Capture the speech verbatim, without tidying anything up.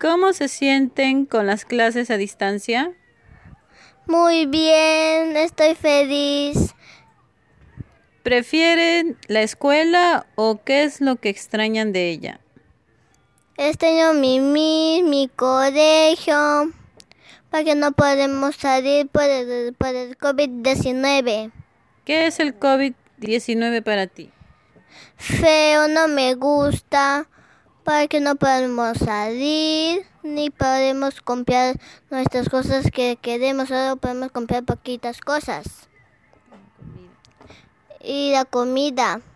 ¿Cómo se sienten con las clases a distancia? Muy bien, estoy feliz. ¿Prefieren la escuela o qué es lo que extrañan de ella? Extraño mi, mi, mi colegio, porque no podemos salir por el, por el COVID diecinueve. ¿Qué es el COVID diecinueve para ti? Feo, no me gusta, porque no podemos salir, ni podemos comprar nuestras cosas que queremos, solo podemos comprar poquitas cosas. Y la comida.